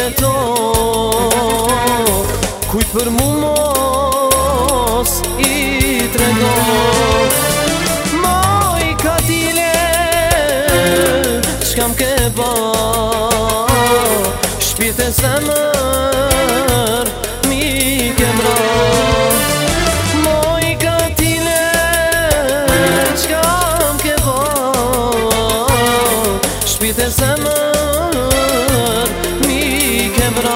jeton, kujt për mu mos i tregon. Moj katile, çka m'ke ba, shpirt e zemër mi ke vra. Moj katile, çka m'ke ba, shpirt e zemër mi ke vra.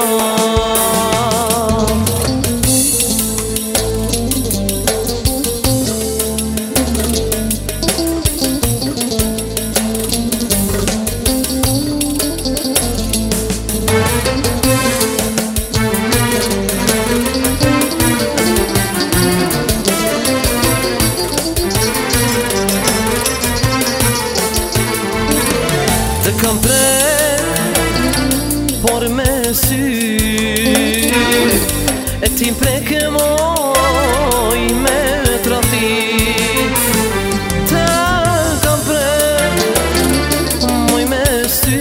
Të kam prek, por me sy, e ti m'prek e moj me trafti. Të kam prek, moj me sy,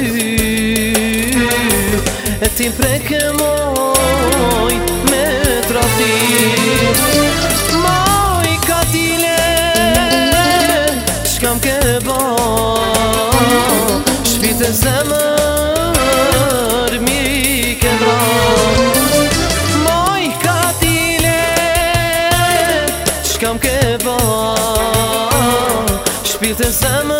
e ti m'prek e moj me trafti. Moj katile, çka m'ke ba, shpirt e zemër mi ke vra. Moj katile, çka m'ke ba, shpirt e zemër